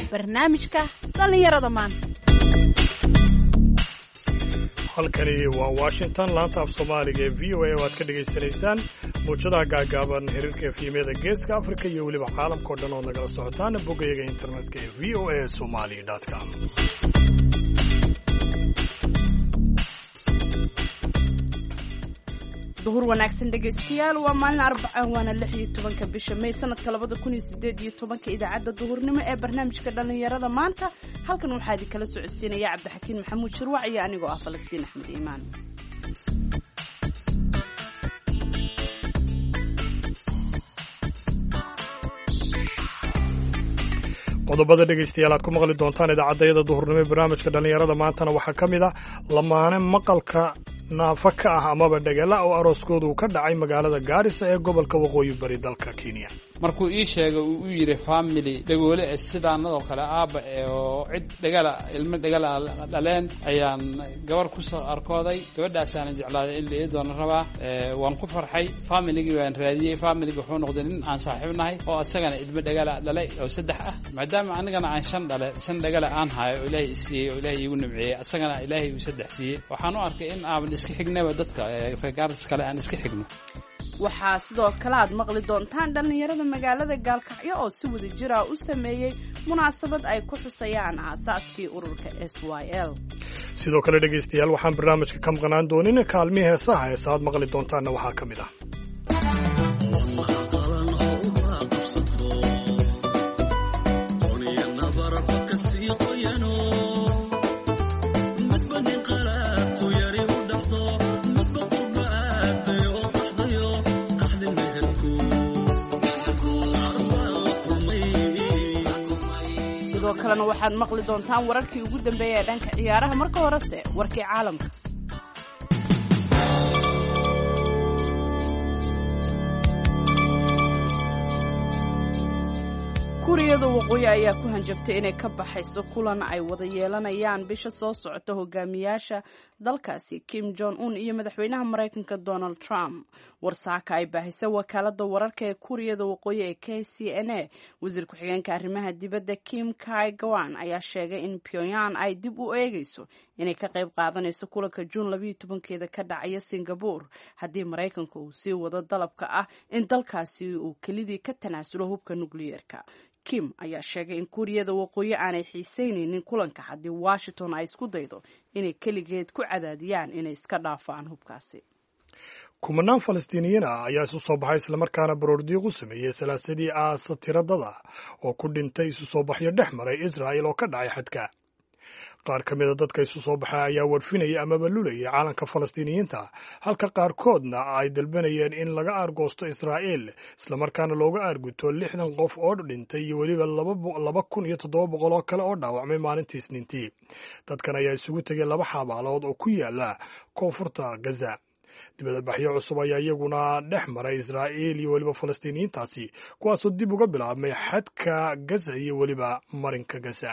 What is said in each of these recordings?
barnaamijka dhallinyarada maanta. halkani waa Washington, laanta af Soomaaliga ee VOA oo aad ka dhageysanaysaan muujadaha gaagaaban xiriirka efemyada Geeska Afrika iyo weliba caalamka oo dhan oo nagala socotaan boggayaga internetka ee voasomali.com. duhur wanaagsan dhegaystayaal, waa maalin Arbaca waana 16 bisha May sanadka 2018 idaacadda duhurnimo ee barnaamijka dhallinyarada maanta. halkan waxaa idin kala socodsiinaya Cabdixakiin Maxamuud Shirwac iyo anigoo ah Falastiin Axmed Iimaan. qodobada dhegaystayaal aad ku maqli doontaan idaacadayada duhurnimo ee barnaamijka dhallinyarada maantana waxaa ka mid ah lamaane maqalka naafa ka ah amaba dhagala oo arooskoodu ka dhacay magaalada Gaarisa ee gobolka Waqooyi Bari dalka Kenya. markuu ii sheegay uu yiri family dhagoole sidaanadoo kale aaba oo cid dhagala ilmo dhagala dhaleen ayaan gabar ku soo arkooday. gabadhaas aan jeclaaday in la doon rabaa waan ku farxay. family-gi waan raadiyay. family-gi wuxuu noqday in aan saaxiibnahay oo asagana ilmo dhagala dhalay oo saddex ah, maadaama anigana aan shan dhagala aan hayo Ilaahay siiyay oo Ilaahay igu nimceeyay, asagana Ilaahay uu saddex siiyay. waxaan u arkay in aan iska xignaba dadka reergaars kale aan iska xigno. waxaa sidoo kale aad maqli doontaan dhallinyarada magaalada Gaalkacyo oo si wada jir ah u sameeyay munaasabad ay ku xusayaan aasaaskii ururka SYL. sidoo kale dhegaystayaal waxaan barnaamijka ka maqnaan doonin kaalmihii heesaha aad maqli doontaanna waxaa ka mid ah sidoo kalena waxaad maqli doontaan wararkii ugu dambeeyay ee dhanka ciyaaraha. marka horese warkii caalamka. kuuriyada waqooyi ayaa ku hanjabtay inay ka baxayso kulan ay wada yeelanayaan bisha soo socota hogaamiyaasha dalkaasi Kim Jong-un iyo madaxweynaha Mareykanka Donald Trump. warsaaka ay baahisay wakaalada wararka ee kuuriyada waqooyi ee KCNA, wasiir ku-xigeenka arrimaha dibadda Kim Kai-gwan ayaa sheegay in Pyongyang ay dib u eegayso inay ka qayb qaadanayso kulanka Juun 12-keeda ka dhacaya Singapore haddii Mareykanka uu sii wado dalabka ah in dalkaasi uu kelidii ka tanaasulo hubka nukliyeerka. Kim ayaa sheegay in kuuriyada waqooyi aanay xiiseynaynin kulanka haddii Washington ay isku daydo inay keligeed ku cadaadiyaan inay iska dhaafaan hubkaasi. kumanaan Falastiiniyiin ah ayaa isu soo baxay islamarkaana baroordiiq u sameeyey salaasadii aasa tiradada oo ku dhintay isu soo baxyo dhex maray Israa'il oo ka dhacay xadka. qaar ka mid a dadka isu soo baxay ayaa warfinayay amaba lulayay caalanka Falastiiniyiinta, halka qaarkoodna ay dalbanayeen in laga aargoosto Israa'iil islamarkaana looga aarguto 60 qof oo dhintay iyo weliba 2,700 oo kale oo dhaawacmay maalintii Isniintii. dadkan ayaa isugu tegay 2 xabaalood oo ku yaala koonfurta Gaza. dibadbaxyo cusub ayaa iyaguna dhex maray Israa'iil iyo weliba Falastiiniyiintaasi, kuwaasoo dib uga bilaabmay xadka Gaza iyo weliba marinka Gaza.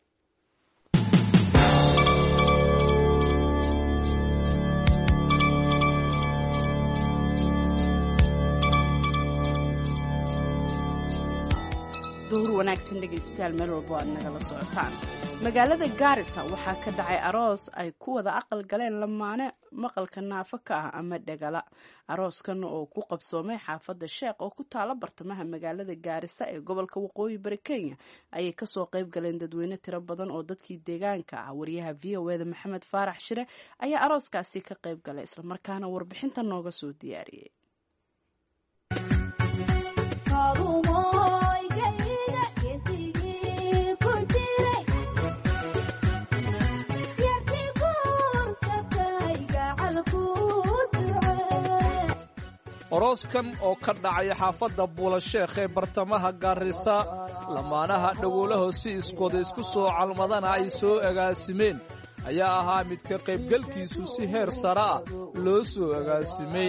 duhur wanaagsan dhegaystayaal, meel walba aad nagala socotaan. magaalada Gaarisa waxaa ka dhacay aroos ay ku wada aqal galeen lamaane maqalka naafa ka ah ama dhagala. arooskan oo ku qabsoomay xaafadda Sheekh oo ku taala bartamaha magaalada Gaarisa ee gobolka Waqooyi Bari Kenya ayay kasoo qayb galeen dadweyne tiro badan oo dadkii deegaanka ah. wariyaha VOA-da Maxamed Faarax Shire ayaa arooskaasi ka qayb galay islamarkaana warbixinta nooga soo diyaariyay. arooskan oo ka dhacay xaafadda Buulasheekh ee bartamaha Gaarisa, lamaanaha dhagoolaha si iskooda isku soo calmadana ay soo agaasimeen ayaa ahaa mid ka qaybgalkiisu si heer sare ah loo soo agaasimay.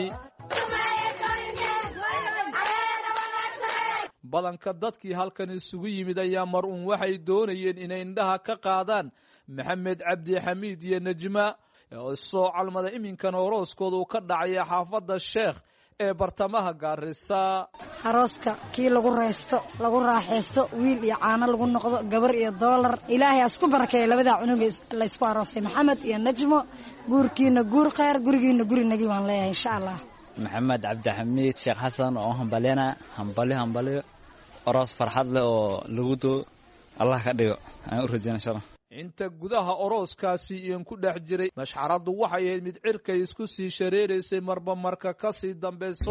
badanka dadkii halkan isugu yimid ayaa mar uun waxay doonayeen inay indhaha ka qaadaan Maxamed Cabdi Xamiid iyo Najma oo soo calmada iminkan arooskoodu ka dhacay xaafadda Sheekh ee bartamaha Gaarisa. arooska kii lagu reysto lagu raaxeysto wiil iyo caano lagu noqdo gabar iyo doolar ilaahay isku barakeeyo labada cunug la isku aroosay maxamed iyo najmo guurkiina guur khayr gurigiina guri nagi waan leeyahay insha Allah. maxamed cabdixamiid sheekh xasan oo hambalena hambali aroos farxad leh oo lagu doo Allah ka dhigo aan u rajaynaa insha Allah. inta gudaha orooskaasi iin ku dhex jiray mashxaradu waxay ahayd mid cirkay isku sii shareereysay marba marka ka sii dambayso.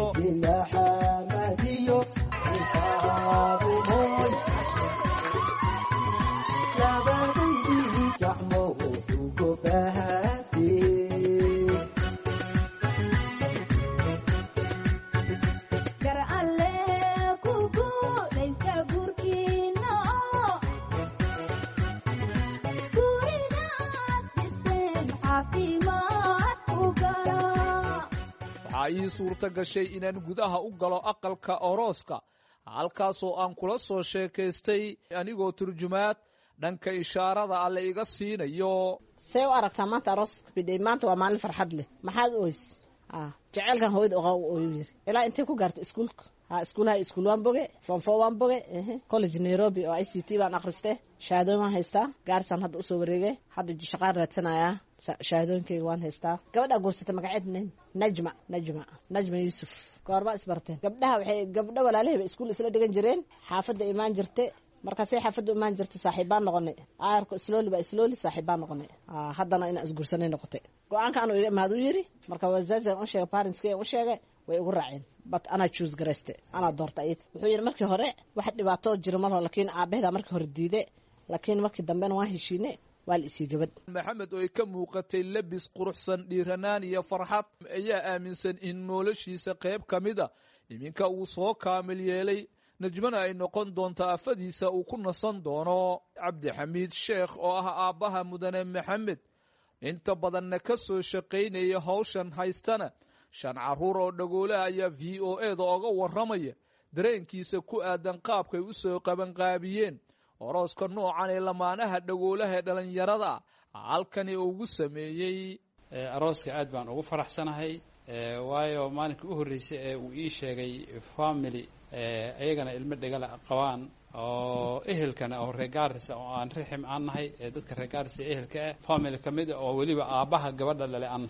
ii suurta gashay inaan gudaha u galo aqalka orooska halkaasoo aan kula soo sheekaystay anigoo turjumaad dhanka ishaarada alle iga siinayo. see u aragtaa maanta arooska bidhay maanta waa maalin farxad leh maxaad oys jaceylkan hooyada oqaa oo yiri ilaa intay ku gaarto iskuulka iskuulaha iskuul waan boge form 4 waan boge college Nairobi oo ICT baan akhristay shahaadooyin haystaa gaarsan hadda usoo wareegay hadda shaqo raadsanayaa shahaadooyinkayga waan haystaa. gabadha guursatay magaceed Najma Yusuf goorma isbarteen gabdha walaalaheeba iskuul isla dhigan jireen xaafadda imaan jirtay markaasay xaafadda imaan jirtay saaxiibaan noqonay aarko islooli saaxiibaan noqonay haddana ina isguursanay noqotay go'aanka aanu iga imaad u yiri marka wazaazan u sheegay parentskay u sheegay way ugu raaceen but ana choose gareyste ana doortay wuxuu yiri markii hore wax dhibaato jiro ma laha laakiin aabaheeda markii hore diiday laakiin markii dambe waan heshiinay waa la isii gabadh. maxamed oo ka muuqatay labis quruxsan dhiiranaan iyo farxad ayaa aaminsan in noloshiisa qayb kamida iminka uu soo kaamil yeelay najmana ay noqon doonto afadiisa uu ku nasan doono. cabdixamiid sheekh oo ah aabaha mudane maxamed inta badanna ka soo shaqaynaya hawshan haystana 5 caruur oo dhagoolaha ayaa VOA da uga waramaya dareenkiisa ku aadan qaabkay u soo qabanqaabiyeen orooska noocan ee lamaanaha dhagoolaha dhalinyarada halkani ugu sameeyay. arooska aad baan ugu faraxsanahay waayo maalinka u horeysay ee uu ii sheegay family ayagana ilmo dhagala qabaan oo ehelkana oo reer Gaarisa oo aan rixim aan nahay dadka reer Gaarisa ehelka family kamid oo waliba aabaha gabadha dhale aan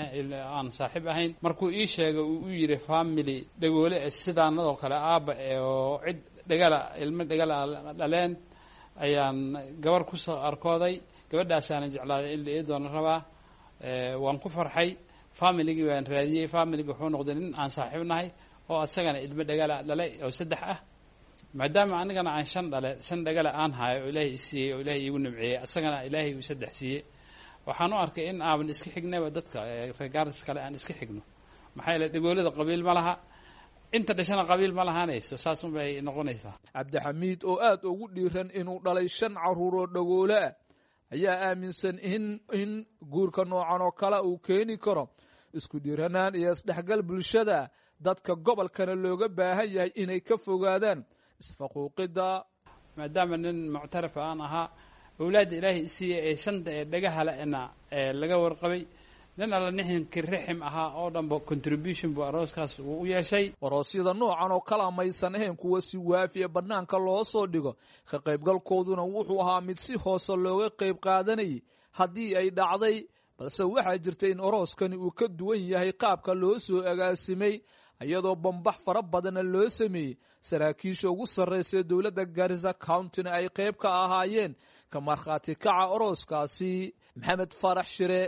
saaxiib ahayn markuu ii sheegay uu yiri family dhagoole sidaanadoo kale aaba oo cid dhagala ilmo dhagala dhaleen ayaan gabar ku soo arkooday gabadhaas aan jeclaaday in la doona rabaa waan ku farxay family-gi waan raadiyay family-gi wuxuu noqday nin aan saaxiib nahay oo asagana ilmo dhagala dhalay oo 3 ah maadaama anigana aan 5 dhagala aan hayo ilaahay siiyay oo ilaahay igu nimceeyay asagana ilaahay uu 3 siiyay waxaan u arkay in aaban iska xignaba dadka reer Gaarisa kale aan iska xigno maxay la dhagoolada qabiil ma laha inta dhashana qabiil ma lahaanayso saas un bay noqonaysaa. cabdixamiid oo aad ugu dhiiran inuu dhalay 5 caruur oo dhagoole ayaa aaminsan in guurka noocan oo kale uu keeni karo isku dhiiranaan iyo isdhexgal bulshada dadka gobolkana looga baahan yahay inay ka fogaadaan isfaquuqida. maadaama nin muctaraf aan ahaa awlaad ilaahay siiyay ee 5 dhagaha la'na laga warqabay nin alla ninkii rixim ahaa oo dhanba contribution buu arooskaas u yeeshay. aroosyada noocan oo kala maysan ahayn kuwa si waafi banaanka loo soo dhigo ka qaybgalkooduna wuxuu ahaa mid si hoose looga qayb qaadanayay haddii ay dhacday balse waxaa jirta in arooskani uu ka duwan yahay qaabka loo soo agaasimay iyadoo bambax fara badan loo sameeyay saraakiisha ugu sarreysay dawladda Garissa County ay qayb ka ahaayeen ka markhaati kaca arooskaasi. maxamed farax shire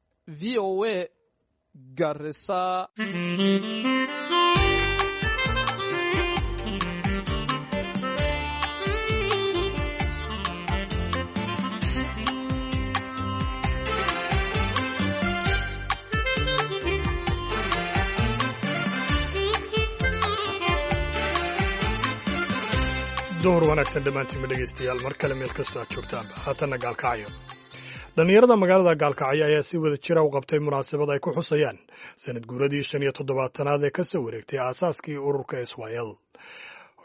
VOA Garissa. door wanaagsan dhammaantiinba dhegaystayaal mar kale meel kastoo aad joogtaanba haatanna gaalkacyo dhallinyarada magaalada gaalkacyo ayaa si wada jira u qabtay munaasabad ay ku xusayaan sanad guuradii 75aad ee ka soo wareegtay aasaaskii ururka Israel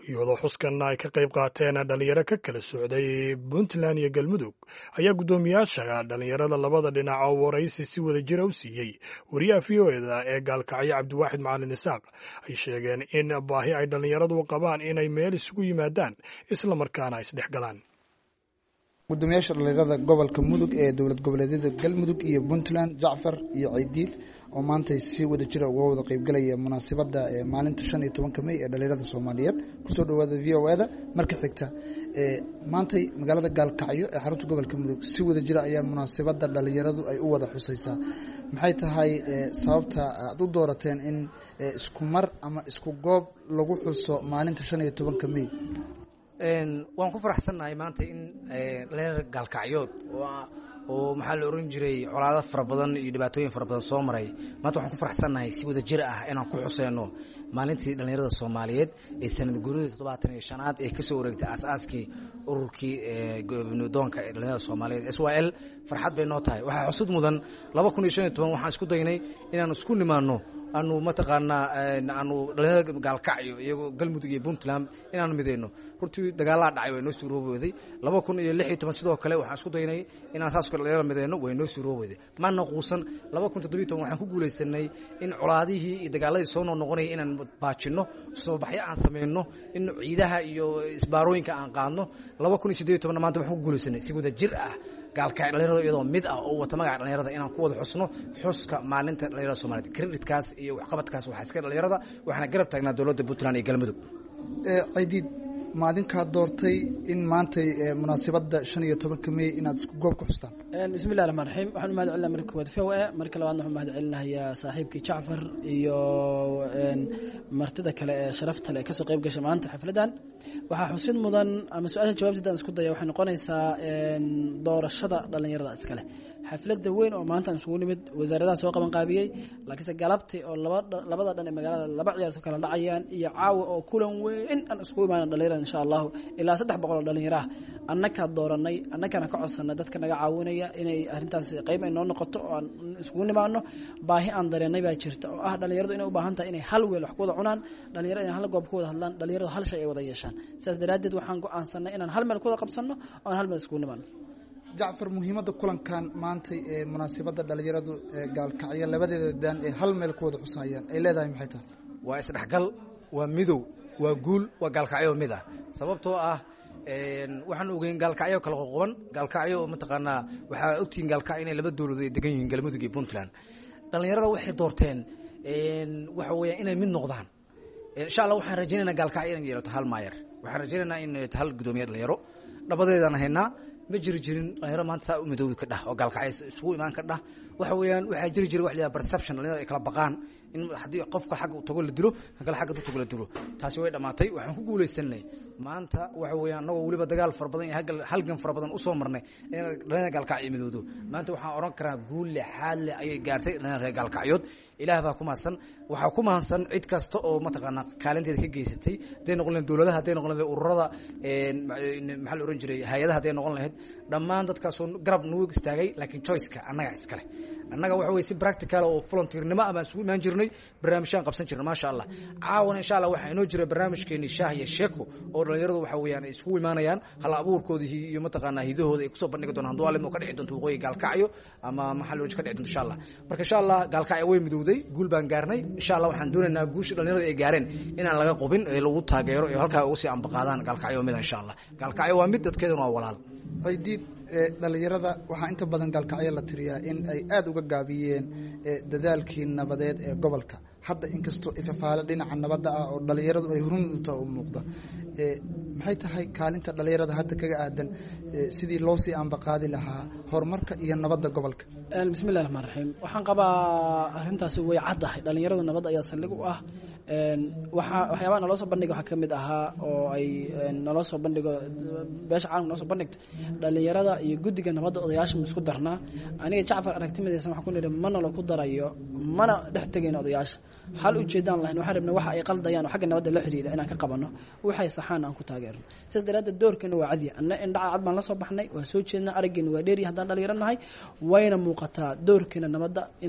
iyadoo xuskanna ay ka qayb qaateen dhalinyaro ka kala socday puntland iyo galmudug ayaa guddoomiyaasha dhalinyarada labada dhinac oo waraysi si wada jira u siiyey wariyaha v o eda ee gaalkacyo cabdiwaaxid macalin isaaq ay sheegeen in baahi ay dhalinyaradu qabaan inay meel isugu yimaadaan islamarkaana ay isdhex galaan. gudoomiyaasha dhalinyarada gobolka mudug ee dowlad goboleedyada galmudug iyo puntland jacfar iyo caydiid oo maanta si wada jira uga wada qaybgalaya munaasabadda maalinta 15 May ee dhalinyarada Soomaaliyeed kusoo dhawaada VOAda marka xigta maantay magaalada Gaalkacyo ee xarunta gobolka Mudug si wada jira ayaa munaasabadda dhalinyaradu ay u wada xusaysaa. maxay tahay sababta aad u doorateen in isku mar ama isku goob lagu xuso maalinta 15 May? waan ku faraxsanahay maanta in dhalinyarada Gaalkacyood oo maxaa la oran jiray colaado fara badan iyo dhibaatooyin fara badan soo maray maanta waxaan ku faraxsanahay si wada jir ah inaan ku xuseyno maalintii dhalinyarada Soomaaliyeed ee sanad guuridii 75aad ee ka soo wareegtay aasaaskii ururkii gobnadoonka ee dhalinyarada Soomaaliyeed SYL. farxad bay noo tahay. waxaa xusud mudan 2015 waxaan isku daynay inaan isku nimaano anu mataqaanaa anu dhalinyarada Gaalkacyo iyo Galmudug iyo Puntland inaan mideyno. runtii dagaalada dhacay way noo suuroobay 2016 sidoo kale waxaan isku daynay inaan taas dhalinyarada mideyno way noo suuroobay. ma naquusan 2017 waxaan ku guuleysanay in colaadihii iyo dagaaladii soo noqonay inaan baajino soo baxyo aan sameeyno in ciidaha iyo isbaarooyinka aan qaadno. 2018 maanta waxaan ku guuleysanay si wada jir ah Gaalkacyo dhalinyarada iyadoo mid ah oo wata magaca dhalinyarada inaan ku wada xusno xuska maalinta dhalinyarada Soomaaliyeed. creditkaas iyo waxqabadkaas waxa iska dhalinyarada waxaana garab taagnaa dawladda Puntland iyo Galmudug. Caydiid maadinka doortay in maantay munaasabadda 15 May inaad isku goob ku xustaan. bismillaahir rahmaanir rahiim. waxaan mahad celinaa markii koowaad VOA markii labaadna waxaan mahad celinayaa saaxiibkii Jacfar iyo martida kale ee sharafta leh ka soo qayb gashay maanta xafladan. waxaa xusid mudan ama su'aasha jawaabteeda isku daya waxay noqonaysaa doorashada dhalinyarada iskale. xafladda weyn oo maanta isugu nimid wasaaradaha soo qaban qaabiyay laakiinse galabtii oo labada dhan ee magaalada laba ciyaar soo kala dhacayaan iyo caawa oo kulan weyn aan isku imaan dhalinyarada insha Allah ilaa 300 dhalinyaro ah annaka dooranay annakana ka codsanay dadka naga caawinaya inay arintaas qayb ay noo noqoto oo aan isku nimaano. baahi aan dareenay baa jirta oo ah dhalinyaradu inay u baahan tahay inay hal weel wax ku wada cunaan, dhalinyarada inay hal goob ku wada hadlaan, dhalinyaradu hal shay ay wada yeeshaan. sidaas daraadeed waxaan go'aansanay inaan hal meel ku wada qabsano oo aan hal meel isku nimaano. Jacfar, muhiimadda kulankan maanta ee munaasabadda dhalinyaradu Gaalkacyo labadeeda daan ee hal meel ku wada xusayaan ay leedahay maxay tahay? waa isdhexgal, waa midow, waa guul, waa Gaalkacyo mid ah. sababtoo ah waxaan ogeyn Gaalkacyo kala qoqoban. Gaalkacyo mataqaanaa waxaa ogtiin Gaalkacyo inay laba dawladood ay degan yihiin Galmudug iyo Puntland. dhalinyarada waxay doorteen waxa weeyaan inay mid noqdaan. insha Allah waxaan rajaynaynaa Gaalkacyo inay yeelato hal maayar. waxaan rajaynaynaa in hal gudoomiye dhalinyaro dhabadeedana haynaa. ma jirin dhalinyaro maanta saa u midoobi ka dhah oo Gaalkacyo isugu imaan ka dhah. waxa weeyaan waxaa jiri wax la yiraahdo perception dhalinyarada ay kala baqaan in haddii qofka xaq uu tago la dilo kan kale xaq uu tago la dilo. taasi way dhamaatay. waxaan ku guuleysanay maanta waxa weeyaan anagoo waliba dagaal far badan iyo halgan far badan u soo marnay in dhalinyarada Gaalkacyo midoodo. maanta waxaan oran karaa guul leh xaal leh ayay gaartay dhalinyarada Gaalkacyood. ilaah baa ku mahadsan. waxaa ku mahadsan cid kasta oo mataqaanaa kaalinteeda ka geysatay haday noqon lahayd dawladaha, haday noqon lahayd ururada maxaa la oran jiray hay'adaha, haday noqon lahayd dhammaan dadkaas oo garab nuug istaagay. laakiin choice-ka annaga iskale. annaga waxa weeye si practical oo volunteernimo ama isugu imaan jirnay barnaamijyaan qabsan jirnay maasha Allah. caawana insha Allah waxaa inoo jira barnaamijkeeni shaah iyo sheeko oo dhalinyaradu waxa weeyaan ay isugu imaanayaan hal abuurkoodii iyo mataqaanaa hidahooda ay ku soo bandhigi doonaan duwaalid oo ka dhici doonto waqooyi Gaalkacyo ama maxaa loo ka dhici doonto insha Allah. marka insha Allah Gaalkacyo way midowday, guul baan gaarnay. insha Allah waxaan doonaynaa guusha dhalinyarada ay gaareen inaan laga qubin ee lagu taageero ee halka ugu sii ambaqaadaan Gaalkacyo mid insha Allah. Gaalkacyo waa mid dadkeeduna waa walaal. Caydiid, dhalinyarada waxaa inta badan Gaalkacyo la tiriyaa in ay aad uga gaabiyeen dadaalkii nabadeed ee gobolka. hadda inkastoo ifafaale dhinaca nabadda ah oo dhalinyaradu ay hurunta u muuqda, maxay tahay kaalinta dhalinyarada hadda kaga aadan sidii loo sii ambaqaadi lahaa horumarka iyo nabadda gobolka? bismillaahir rahmaanir rahiim. waxaan qabaa arrintaasi way caddahay. dhalinyaradu nabad ayaa saldhig u ah. waxyaabaha naloo soo bandhiga waxaa ka mid ahaa oo ay naloo soo bandhigo beesha caalamka noo soo bandhigta dhalinyarada iyo guddiga nabadda odayaasha ma isku darnaa. aniga Jacfar aragtimadaysan waxaan ku nidhi mana la ku darayo mana dhex tegayno odayaasha. hal ujeedaan lahayn waxaan rabnay waxa ay qaldayaan oo xagga nabadda la xiriira inaan ka qabano waxay saxaan aan ku taageerno. sidaas daraadeed doorkeena waa cadiya. anna in dhaca cad baan la soo baxnay, waa soo jeednaa, araggeena waa dheeri haddaan dhalinyaro nahay, wayna muuqataa doorkeena nabadda inaan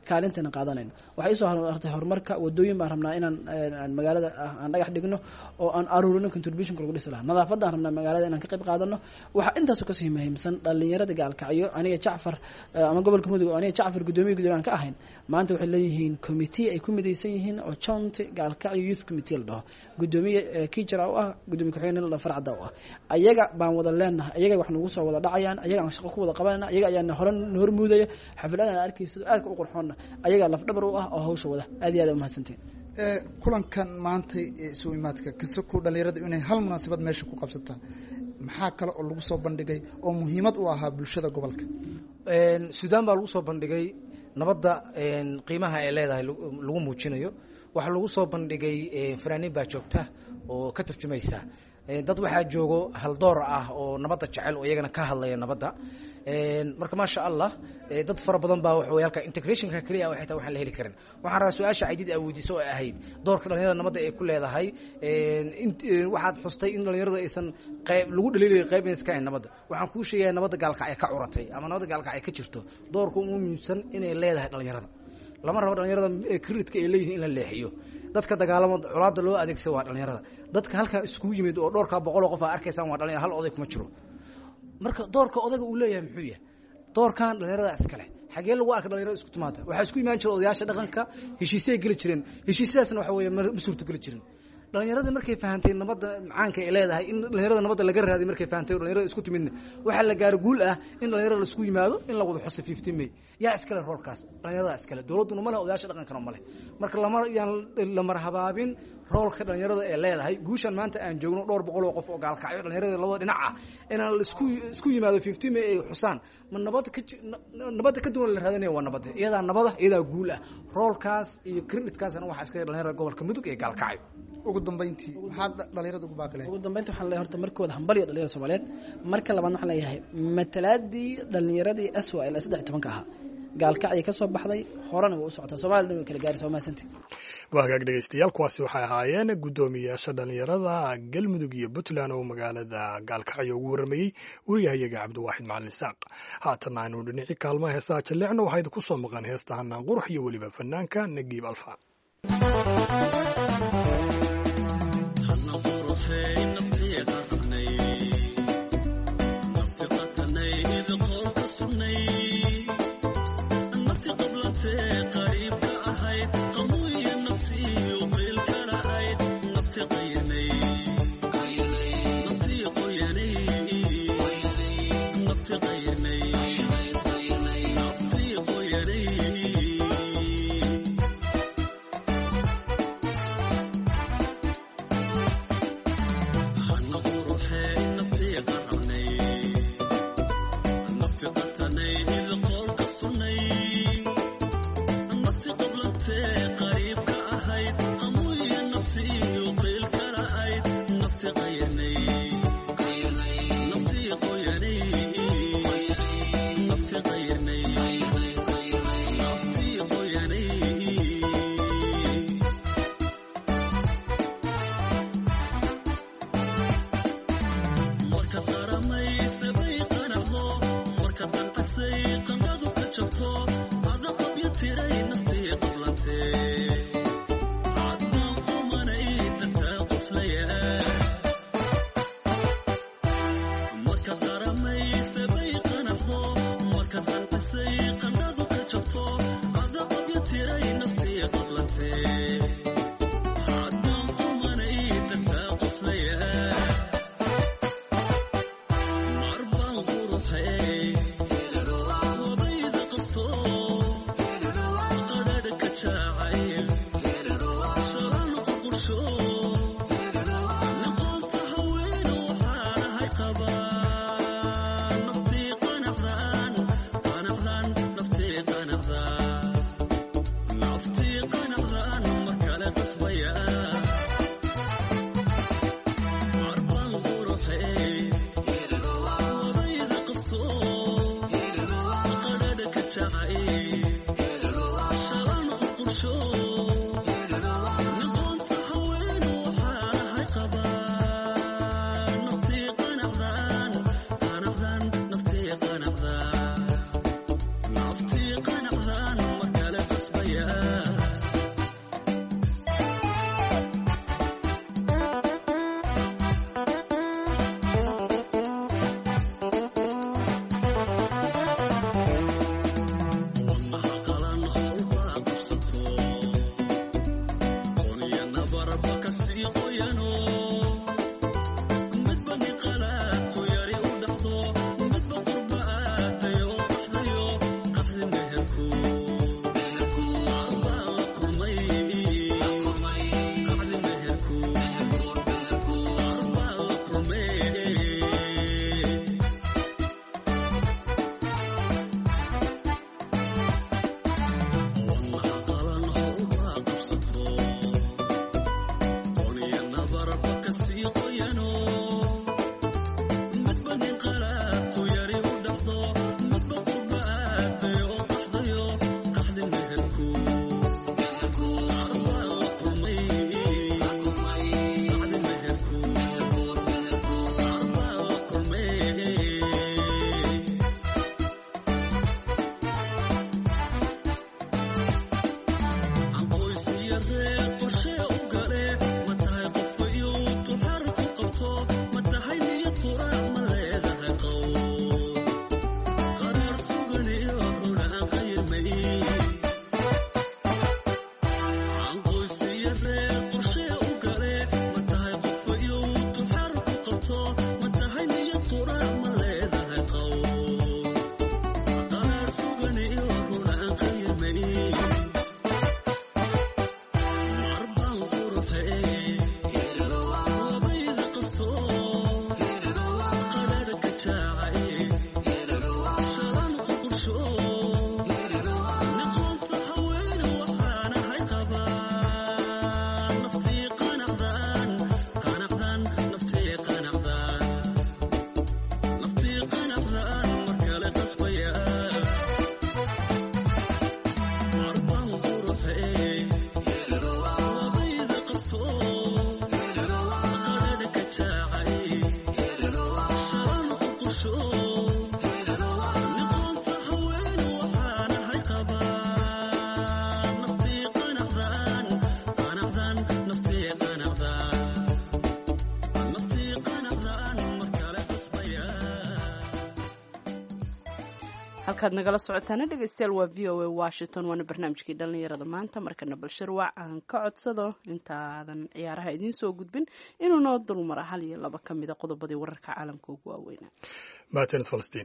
kaalintana qaadanayno. waxay soo hartay horumarka wadooyin baan rabnaa inaan magaalada aan dhagax dhigno oo aan aruurino contributionka lagu dhisi lahaa. nadaafadda aan rabnaa magaalada inaan ka qayb qaadano. waxa intaas ka sii muhiimsan dhalinyarada gaalkacyo aniga Jacfar ama gobolka Mudug aniga Jacfar gudoomiye aan ka ahayn maanta waxay leeyihiin committee ay ku midaysan yihiin oo County Gaalkacyo Youth Committee la dhaho gudoomiye Kijra oo ah gudoomiye ku-xigeenka la farcada oo ah ayaga baan wada leenahay ayaga wax nagu soo wada dhacayaan ayaga aan shaqo ku wada qabanayna ayaga ayaan hormuudaya xafladaha arkaysa aad u qurxoon ayaga laf dhabar u ah oo hawsha wada aad iyo aad u mahadsantiin. kulankan maanta soo imaadka kasoo dhalinyarada inay hal munaasabad meesha ku qabsataa maxaa kale oo lagu soo bandhigay oo muhiimad u ahaa bulshada gobolka? Suudaan baa lagu soo bandhigay nabadda qiimaha ay leedahay lagu muujinayo. waxaa lagu soo bandhigay fanaaniin baa joogta oo ka turjumaysa dad waxaa joogo haldoor ah oo nabadda jecel oo iyagana ka hadlaya nabadda. marka maasha Allah dad fara badan baa waxay halka integrationka kaliya waxay taa waxaan la heli karin. waxaan rabaa su'aasha Ciidid awdiiso oo ahayd doorka dhalinyarada nabadda ay ku leedahay waxaad xustay in dhalinyarada aysan qayb lagu dhaliilay qayb iska in nabadda. waxaan ku sheegayaa nabadda Gaalkacyo ka curatay ama nabadda Gaalkacyo ka jirto doorka ugu muhiimsan inay leedahay dhalinyarada. lama rabo dhalinyarada credit-ka ay leeyihiin in la leexiyo. dadka dagaalamada colaadda loo adeegsado waa dhalinyarada. dadka halka isku yimid oo dhowrka 100 qof arkaysan waa dhalinyarada hal oday kuma jiro. marka doorka odayga uu leeyahay muxuu yahay? doorkan dhalinyarada iskale xagee lagu arka dhalinyarada isku timaada waxa isku imaan jiray odayaasha dhaqanka heshiisay gali jireen. heshiisyadaasna waxa weeye ma suurto gali jirin. dhalinyarada markay fahanteen nabadda macaanka ay leedahay in dhalinyarada nabadda laga raadiyo markay fahanteen dhalinyarada isku timidna waxa la gaar guul ah in dhalinyarada la isku yimaado in la wada xuso 15 May yaa iskale roolkaas dhalinyarada iskale dawladuna ma leh odayaasha dhaqankana ma leh. marka la marhabaabin roolka dhalinyarada ee leedahay guushan maanta aan joogno dhowr boqol oo qof oo Gaalkacyo dhalinyarada labada dhinac ah in la isku yimaado 15 May ay xusaan ma nabadda ka duwan la raadinayo waa nabadda iyada guul ah. roolkaas iyo creditkaasna waxa iska dhalinyarada gobolka Mudug ee Gaalkacyo. ugu dambeyntii maxaad dhalinyarada ugu baaqilay? ugu dambeyntii waxaan leeyahay horta markooda hambaliyo dhalinyarada Soomaaliyeed marka labaad waxaan leeyahay matalaadii dhalinyaradii SYL 13 ahaa Gaalkacyo ka soo baxday horena way u socotaa Soomaaliya way kala gaaraysaa maasantii. waa hagaag dhageystayaal kuwaasi waxay ahaayeen gudoomiyaasha dhalinyarada Galmudug iyo Puntland oo magaalada Gaalkacyo ugu waramayay wariyahayaga Cabdiwaaxid Macalin Isaaq. haatan aynu dhinaci kaalmaha heesaha jaleecna waxay ku soo maqan heesta Hanaan Qurux iyo waliba fanaanka Nagiib Alfa. halkaad nagala socotaana dhegeystayaal waa v o a washington waana barnaamijkii dhalinyarada maanta markana balshirwac aan ka codsado intaadan ciyaaraha idiin soo gudbin inuu noo dulmara 1 iyo 2 ka mida qodobadii wararka caalamka ugu waaweynaa. maatanid falastiin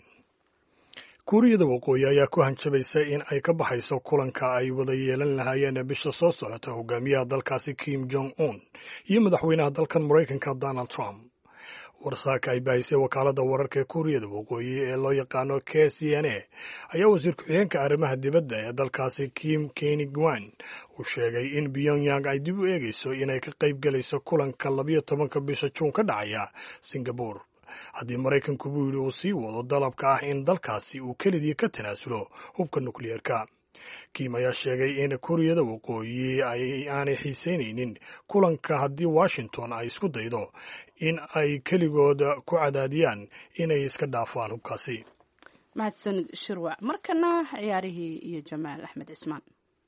kuuriyada waqooyi ayaa ku hanjabaysa in ay ka baxayso kulanka ay wada yeelan lahaayeen bisha soo socota hogaamiyaha dalkaasi Kim Jong Un iyo madaxweynaha dalkan Mareykanka Donald Trump. warsaaka ay baahisay wakaalada wararka ee kuuriyada waqooyi ee loo yaqaano KCNA ayaa wasiir ku-xigeenka arrimaha dibadda ee dalkaasi Kim Kye-gwan uu sheegay in Pyongyang ay dib u eegayso inay ka qayb galayso kulanka 12 bisha Juun ka dhacaya Singapore haddii Maraykanku buu yidhi uu sii wado dalabka ah in dalkaasi uu kelidii ka tanaasulo hubka nukliyeerka. Kim ayaa sheegay in kuuriyada waqooyi aanay xiiseynaynin kulanka haddii Washington ay isku daydo in ay keligooda ku cadaadiyaan inay iska dhaafaan hubkaasi. mahadsanid shirwac markana ciyaarihii iyo Jamaal Axmed Cismaan.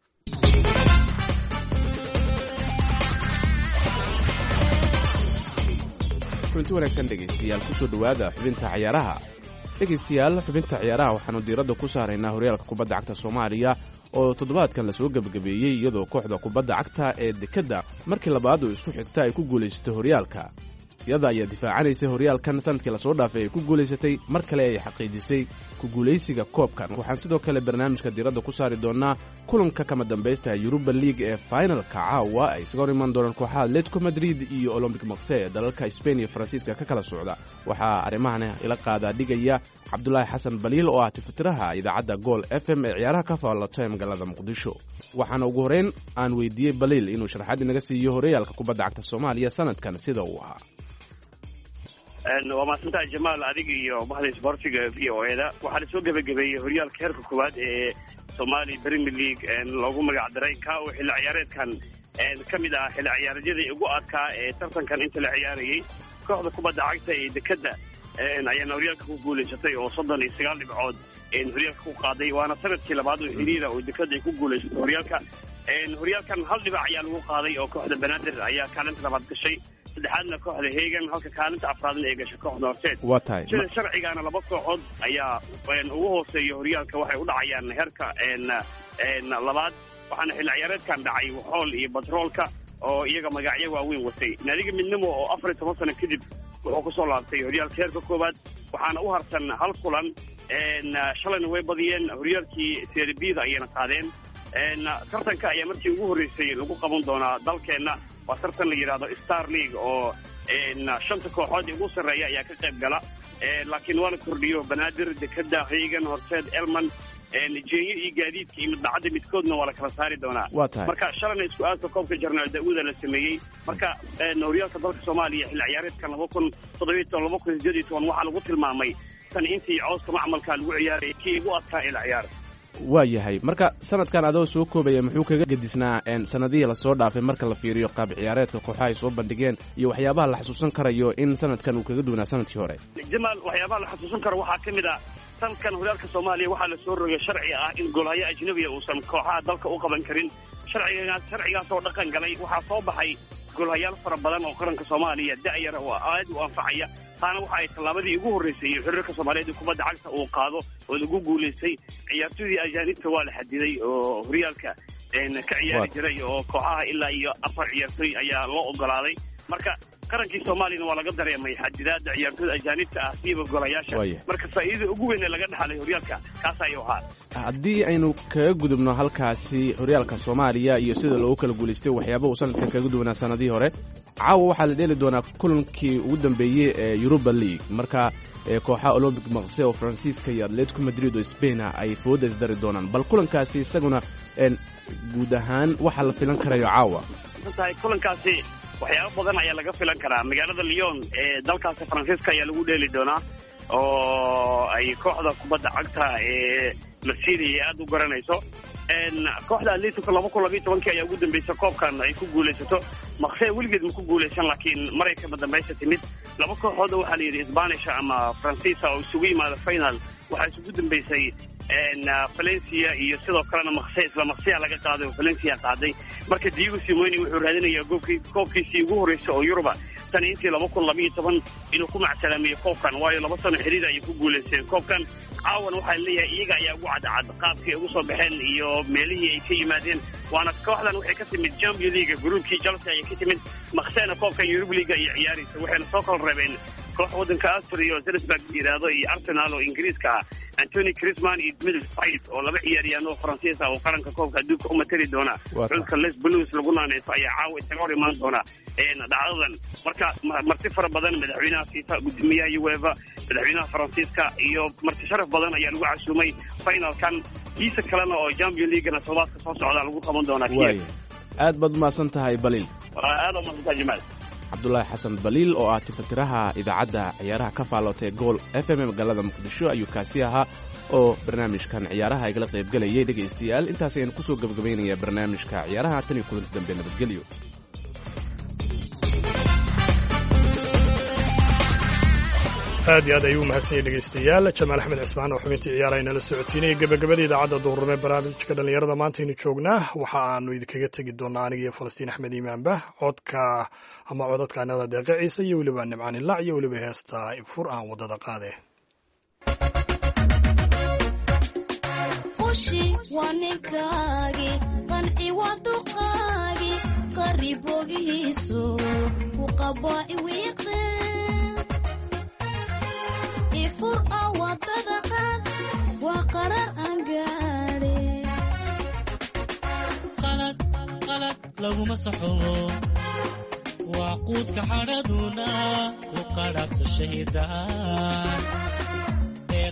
runtii wanaagsan dhegaystayaal kusoo dhowaada xubinta ciyaaraha. dhegaystayaal xubinta ciyaaraha waxaanu diiradda ku saaraynaa horyaalka kubadda cagta Soomaaliya oo toddobaadkan la soo gabagabeeyey iyadoo kooxda kubadda cagta ee Dekedda markii labaad oo isku xigta ay ku guulaysatay horyaalka. iyada ayaa difaacanaysay horyaalkan sanadkii la soo dhaafay ay ku guulaysatay mar kale ay xaqiijisay ku guulaysiga koobkan. waxaan sidoo kale barnaamijka diiradda ku saari doonaa kulanka kama dambaysta Europa League ee finalka caawa ay isaga hor iman doonaan kooxaha Atletico Madrid iyo Olympique Marseille ee dalalka Spain iyo Faransiiska ka kala socda. waxaa arrimahan ila qaada dhigaya Cabdullaahi Xasan Baliil oo ah tifitiraha idaacadda Gool FM ee ciyaaraha ka faallatay magaalada Muqdisho. waxaana ugu horeyn aan weydiiyey Baliil inuu sharaxaad inaga siiyo horyaalka kubadda cagta Soomaaliya sanadkan sida uu ahaa. waa maasantaha Jamaal adiga iyo bahda isboortiga VOA-da waxaa la soo gabagabeeyey horyaalka heerka koowaad ee Somali Premier League loogu magac daray ka oo xilli ciyaareedkan ka mid ah xilli ciyaareedyadii ugu adkaa ee tartankan inta la ciyaarayay. kooxda kubadda cagta ee Dekedda ayaana horyaalka ku guulaysatay oo 39 dhibcood horyaalka ku qaaday waana sanadkii labaad oo xiriira oo dekada ay ku guulaysatay horyaalka horyaalkan hal dhibac ayaa lagu qaaday oo kooxda Banaadir ayaa kaalinta labaad gashay saddexaadna kooxda Heegan halka kaalinta afraadna ay gashay kooxda Horseed waa tahay sida sharcigaana laba kooxood ayaa ugu hooseeya horyaalka waxay u dhacayaan heerka labaad waxaana xilli ciyaareedkan dhacay Waxool iyo Batroolka oo iyaga magacyo waaweyn watay naadiga midnimo oo 14 sano kadib wuxuu ku soo laabtay horyaalka heerka koowaad waxaana u harsan hal kulan shalayna way badiyeen horyaalkii Serie B-da ayayna qaadeen tartanka ayaa markii ugu horeysay lagu qaban doonaa dalkeena waa tartan la yiraahdo Star League oo shanta kooxood ugu sareeya ayaa ka qayb gala laakiin waa la kordhiyo Banaadir dekada Heegan Horseed Elman jeeyo iyo gaadiidka iyo midbacada midkoodna waa la kala saari doonaa marka shalayna isku aadka koobka Jarnaal Daawuda la sameeyay marka horyaalka dalka Soomaaliya xilli ciyaareedkan 2017-2018 waxaa lagu tilmaamay tan intii cawska macmalka lagu ciyaaray kii ugu adkaa ila ciyaar waa yahay marka sanadkan adoo soo koobaya muxuu kaga gadisnaa sanadihii la soo dhaafay marka la fiiriyo qaab ciyaareedka kooxaha ay soo bandhigeen iyo waxyaabaha la xasuusan karayo in sanadkan uu kaga duwanaa sanadkii hore Jamaal waxyaabaha la xasuusan karo waxaa kamid ah sanadkan horyaalka Soomaaliya waxaa la soo rogay sharci ah in goolahayo ajnabi ah uusan kooxaha dalka u qaban karin sharcigaas oo dhaqan galay waxaa soo baxay goolahayaal fara badan oo qaranka Soomaaliya da'yar oo aad u anfacaya taana waxa ay tallaabadii ugu horeysay xiriirka Soomaaliyeed kubadda cagta uu qaado oo lagu guuleystay ciyaartoydii ajaanibta waa la xadiday oo horyaalka ka ciyaari jiray oo kooxaha ilaa iyo 4 ciyaartoy ayaa loo ogolaaday marka qarankii Soomaaliya waa laga dareemay xadidaadda ciyaartoyda ajaanibta ah siiba golayaasha marka faa'iido ugu weyn ee laga dhaxlay horyaalka kaas ayuu ahaa haddii aynu kaga gudubno halkaasi horyaalka Soomaaliya iyo sida loo kala guuleystay waxyaabo uu sanadkan kaga duwanaa sanadihii hore caawa waxaa la dheeli doonaa kulankii ugu dambeeyay ee Europa League marka kooxaha Olympic Marseille oo Faransiiska iyo Atletico Madrid oo Spain ay fooda isdari doonaan bal kulankaasi isaguna guud ahaan waxa la filan karayo caawa kulankaasi waxyaabo badan ayaa laga filan karaa magaalada Lyon ee dalkaas Faransiiska ayaa lagu dheeli doonaa oo ay kooxda kubadda cagta ee Marseille aad u garanayso kooxda Atletico 2012 ayaa ugu dambeysay koobkan ay ku guuleysato Marseille weligeed ma ku guuleysan laakiin maray ka dambeysay timid laba kooxood oo waxa la yiri Spanish ama Faransiis oo isugu yimaada final waxa isugu dambeysay Valencia iyo sidoo kalena Marseille laga qaaday Valencia qaaday marka Diego Simeone wuxuu raadinayaa koobkiisii ugu horeysay oo Europa tan intii 2012 inuu ku macsalaamiyo koobkan waayo 2 sano xiriir ay ku guuleysteen koobkan caawan waxaa leeyahay iyaga ayaa ugu cadcad qaabkii ugu soo baxeen iyo meelihii ay ka yimaadeen waana kooxdan waxay ka timid Champions League groupkii Chelsea ay ka timid Marseille koobka Europa League ay ciyaarayso waxayna soo kala reebeen koox wadanka Austria oo Salzburg yiraahdo iyo Arsenal oo Ingiriiska ah Anthony Griezmann iyo Midfield oo laba ciyaaryahan oo Faransiis ah oo qaranka koobka adduunka u matali doona xulka Les Blues lagu naanayso ayaa caawa isaga hor imaan doona dhacdadan marka marti fara badan madaxweynaha FIFA gudoomiyaha UEFA madaxweynaha Faransiiska iyo marti sharaf badan ayaa lagu casuumay finalkan kiisa kalena oo Champions League-na todobaadka soo socda lagu qaban doonaa aad baad umahadsan tahay Baliil aad u mahadsan Jamaal Cabdullaahi Xasan Baliil oo ah tifakiraha idaacadda ciyaaraha ka faalootay Goal FM magaalada Muqdisho ayuu kaasi ahaa oo barnaamijkan ciyaaraha ay kala qayb galayay dhageystayaal intaas ayaan ku soo gabagabaynayaa barnaamijka ciyaaraha tan iyo kulanti dambe nabadgelyo aad iyo aad ayuu mahadsan dhegeystayaal Jamaal Axmed Cismaan oo xubintii ciyaarayna la socodsiinay gabagabada idaacadda duhurnimo barnaamijka dhalinyarada maanta aynu joognaa waxa aanu idinkaga tegi doonaa aniga iyo Falastiin Axmed Imaanba codadka anada deeqa ciise iyo weliba Nimcaan Ilaac iyo weliba heesta Infur aan wadada qaade Ushi wanekaagi qanci waduqaagi qaribogiisu ku qabaa iwiiqe ifur awadada qaad waa qarar aan gaadhe qalad laguma saxo waa quudka xadhaduna ku qadhabta shahiidaan ee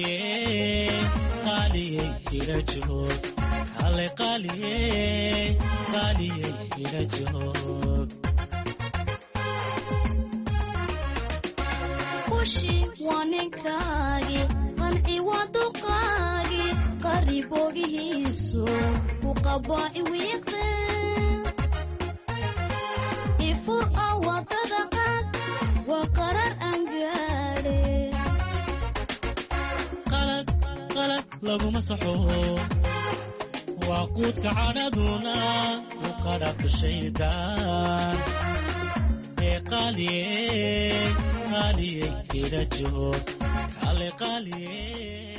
qaaliyey hira joog kale qaaliyey hira joog ushi waninkaagi qanci waduqaagi qaribogihiisu ku qabaa iwiiqe ifur awadada qaad waa qarar aan gaadhe laguma saxo وقودك عرضنا وقرب الشيطان قالي قالي كده جوك قالي قالي